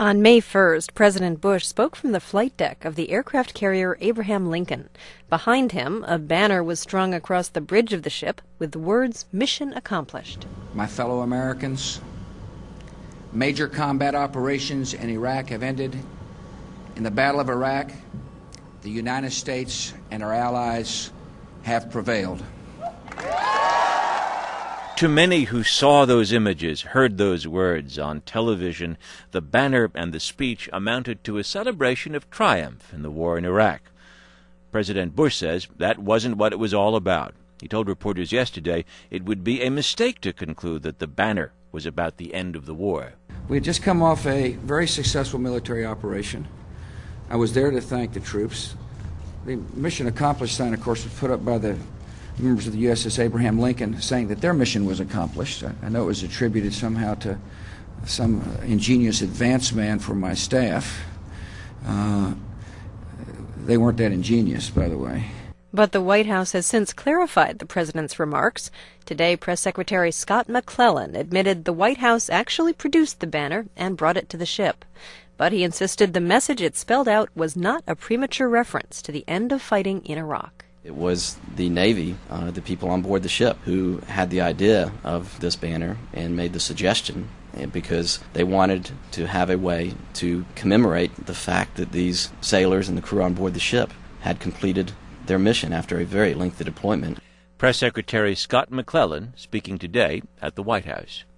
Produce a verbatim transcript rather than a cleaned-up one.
On May first, President Bush spoke from the flight deck of the aircraft carrier Abraham Lincoln. Behind him, a banner was strung across the bridge of the ship with the words, "Mission accomplished." My fellow Americans, major combat operations in Iraq have ended. In the Battle of Iraq, the United States and our allies have prevailed. To many who saw those images, heard those words on television, the banner and the speech amounted to a celebration of triumph in the war in Iraq. President Bush says that wasn't what it was all about. He told reporters yesterday it would be a mistake to conclude that the banner was about the end of the war. We had just come off a very successful military operation. I was there to thank the troops. The mission accomplished sign, of course, was put up by the members of the U S S Abraham Lincoln, saying that their mission was accomplished. I know it was attributed somehow to some ingenious advance man from my staff. Uh, they weren't that ingenious, by the way. But the White House has since clarified the president's remarks. Today, Press Secretary Scott McClellan admitted the White House actually produced the banner and brought it to the ship. But he insisted the message it spelled out was not a premature reference to the end of fighting in Iraq. It was the Navy, uh, the people on board the ship, who had the idea of this banner and made the suggestion because they wanted to have a way to commemorate the fact that these sailors and the crew on board the ship had completed their mission after a very lengthy deployment. Press Secretary Scott McClellan speaking today at the White House.